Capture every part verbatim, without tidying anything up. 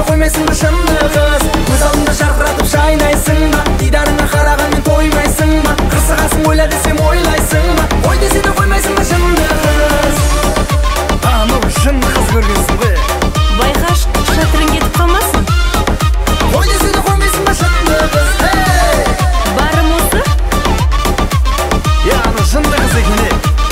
қоймайсың ба шынды қыз? Көз алдымда жарқыратып шайнайсың ба? Дидарыңа қарағанмен тоймайсың ба? Қырсығасың ойла десем ойлайсың ба? Ой десе де қоймайсың ба шынды қыз? Анау шынды қыз көргенсің ғой. Байқаш, шатырың кетіп қалмасын. Ой десе де қоймайсың ба шынды қыз? Барым осы? Я, анау шынды қыз екен.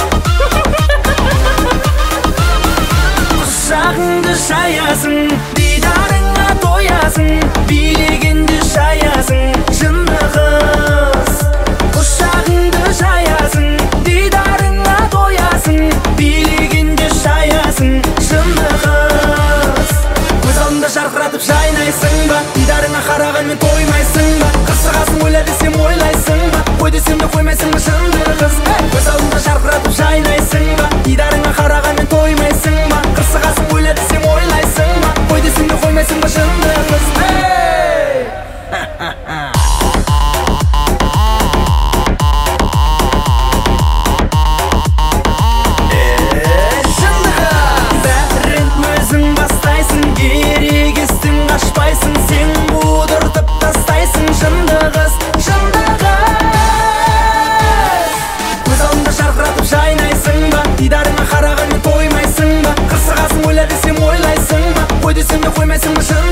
Құшағыңды шаясың, дидарыңа тоясың, билегенде шаясың, жынды қыз. Құшағыңды шаясың, дидарыңа тоясың, билегенде шаясың, жынды қыз. Көз алдымда жарқыратып жайнайсың ба? Дидарыңа қарағанмен тоймайсың ба? Қырсығасың ойла десем ойлайсың ба? Ой десем де қоймайсың ба жынды қыз? Көз алдымда жарқыратып жайнайсың ба? Дидарыңа қарағанмен тоймайсың ба? Қырсығасың ойла десем ойлайсың ба? Ой десем де қоймайсың ба жынды қыз? Бәрін өзің бастайсың, ерегестің қашпайсың, сен будыртып тастайсың, жынды қыз, жынды қыз. Көз алдымда жарқыратып жайнайсың ба? Дидарыңа қарағанмен тоймайсың ба? Қырсығасың ойла десем ойлайсың ба? Ой десем де қоймайсың ба?